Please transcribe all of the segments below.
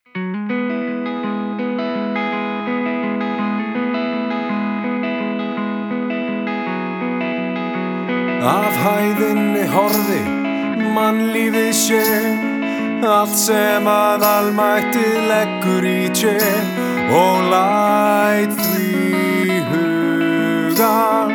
Af hæðinni horfi mannlífið sé, allt sem að almættið leggur í tjé, og læt því hugan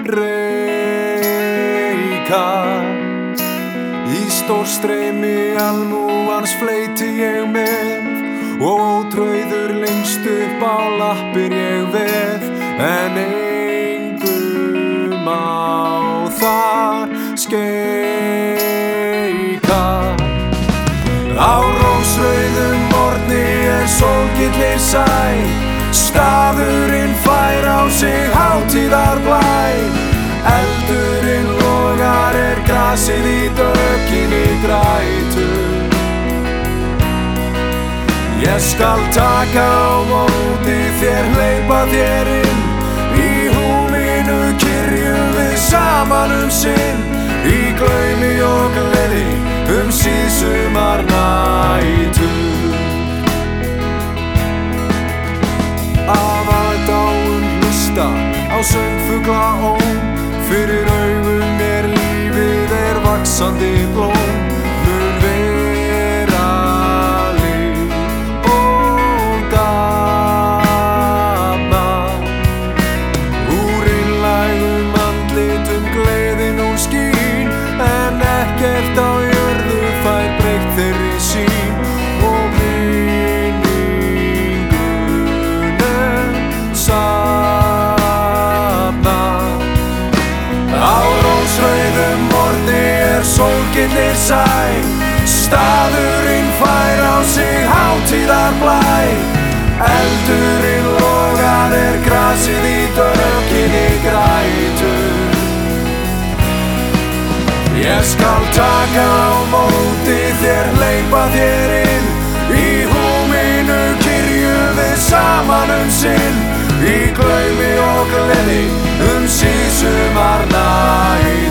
reika. Í stórstreymi almúgans fleyti ég með, og ótrauður lengst upp á lappir ég veð, en engum á þar skeika. Á rósrauðum morgni sólgillir sæ, staðurinn fær á sig hátíðarblæ. Eldurinn logar grasið í dökkinni grætur. Ég skal taka á móti þér, hleypa þér inn, í húminu kyrjum við saman sinn, í glaumi og gleði síðsumar nætur. Af aðdáun hlusta á söngfugla óm, fyrir augum mér lífið vaxandi blóm, mun vera líf og dafna. Úr einlægum andlitum gleðin hún skín, en ekkert á jörðu fær breytt þeirri sín, og minningunum safna. Á rósrauðum morgni sólgillir sæ, staðurinn fær á sig hátíðarblæ. Eldurinn logar grasið í dökkinni grætur. Ég skal taka á móti þér, hleypa þér inn, í húminu kyrjum við saman sinn, í glaumi og gleði síðsumar nætur.